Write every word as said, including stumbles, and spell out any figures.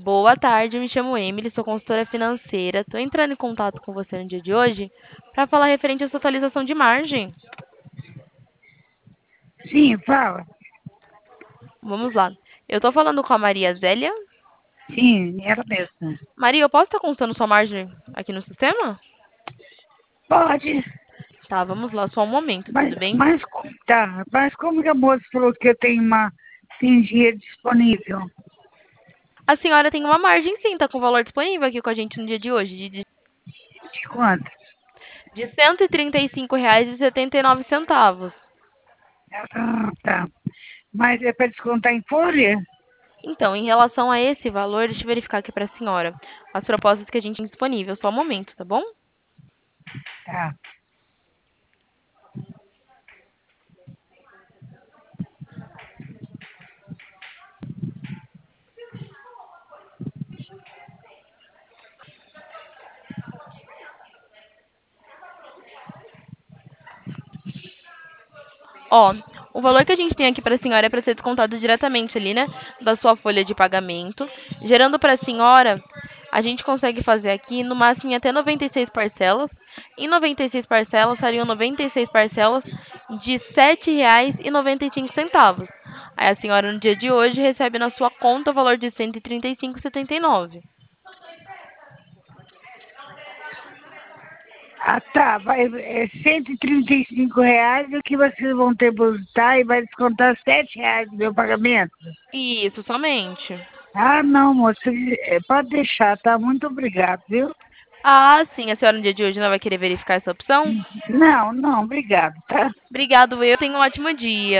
Boa tarde, eu me chamo Emily, sou consultora financeira. Estou entrando em contato com você no dia de hoje para falar referente à sua atualização de margem. Sim, fala. Vamos lá. Eu estou falando com a Maria Zélia. Sim, ela mesma. Maria, eu posso estar consultando sua margem aqui no sistema? Pode, Tá, vamos lá, só um momento, mas, tudo bem? mas, tá, mas como que a moça falou que eu tenho uma tem dinheiro disponível? A senhora tem uma margem sim, tá com valor disponível aqui com a gente no dia de hoje, de, de De quanto? de cento e trinta e cinco reais e setenta e nove centavos. Ah, tá. Mas é para descontar em folha? Então, em relação a esse valor, deixa eu verificar aqui para a senhora as propostas que a gente tem disponível, só um momento, tá bom? Tá. Ó, o valor que a gente tem aqui para a senhora é para ser descontado diretamente ali, né, da sua folha de pagamento, gerando para a senhora, a gente consegue fazer aqui no máximo em até noventa e seis parcelas. Em noventa e seis parcelas, seriam noventa e seis parcelas de R sete reais e noventa e cinco centavos. Aí a senhora no dia de hoje recebe na sua conta o valor de cento e trinta e cinco reais e setenta e nove centavos. Ah, tá. Vai, é cento e trinta e cinco reais o que vocês vão depositar e vai descontar sete reais do meu pagamento? Isso, somente. Ah, não, moça. é, Pode deixar, tá? Muito obrigado, viu? Ah, sim, a senhora no dia de hoje não vai querer verificar essa opção? Não, não, obrigado, tá? Obrigado, eu tenho um ótimo dia.